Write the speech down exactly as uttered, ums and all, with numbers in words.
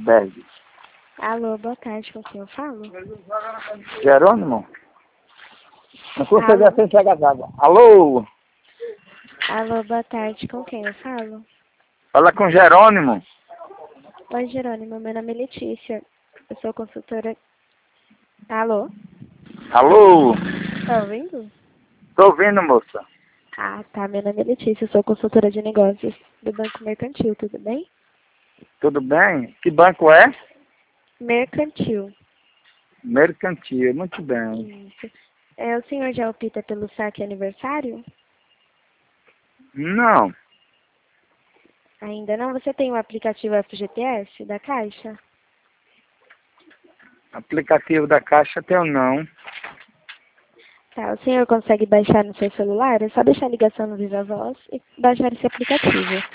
Berg. Alô, boa tarde, com quem eu falo? Jerônimo? Não consegui Alô? sem pegar d'água. Alô? Alô, boa tarde, com quem eu falo? Fala com Jerônimo. Oi, Jerônimo, meu nome é Letícia. Eu sou consultora... Alô? Alô? Tá ouvindo? Tô ouvindo, moça. Ah, tá, meu nome é Letícia, eu sou consultora de negócios do Banco Mercantil, tudo bem? Tudo bem? Que banco é? Mercantil. Mercantil, muito bem. Isso. É, o senhor já opta pelo saque aniversário? Não. Ainda não? Você tem o aplicativo F G T S da Caixa? Aplicativo da Caixa teu não. Tá, o senhor consegue baixar no seu celular? É só deixar a ligação no Viva Voz e baixar esse aplicativo.